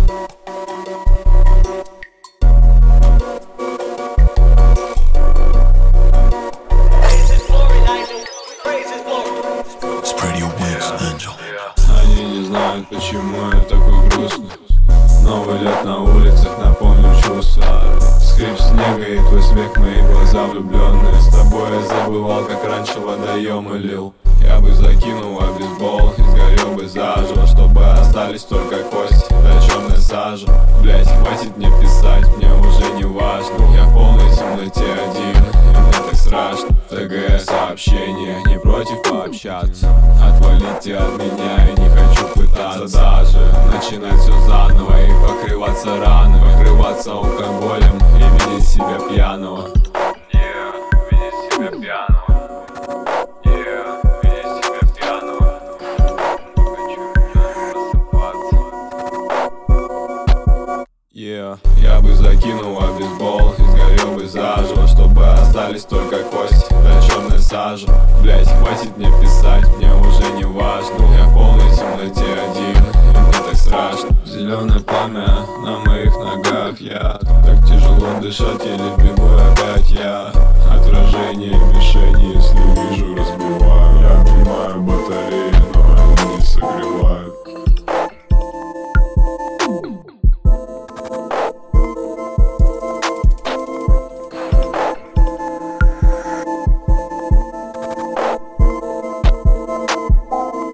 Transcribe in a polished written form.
Они не знают, почему я такой грустный. Новый лет на улицах напомнил чувства. Скрип снега и твой смех, мои глаза влюбленные. С тобой я забывал, как раньше водоемы лил. Я бы закинул бейсбол и сгорел бы заживо, чтобы остались только кости да черная сажа. Блять, хватит мне писать, мне уже не важно. Я в полной темноте один, и мне так страшно. ТГ сообщение, не против пообщаться. Отвалите от меня, я не хочу пытаться даже начинать все заново и покрываться раны, покрываться алкоголем и видеть себя пьяного. Видеть себя пьяного. Я бы закинул бейсбол и сгорел бы заживо, чтобы остались только кости да черная сажа. Блять, хватит мне писать, мне уже не важно. Я в полной темноте один, и мне так страшно. Зеленое пламя на моих ногах, я так тяжело дышать, еле бегу опять я. Отражение мишени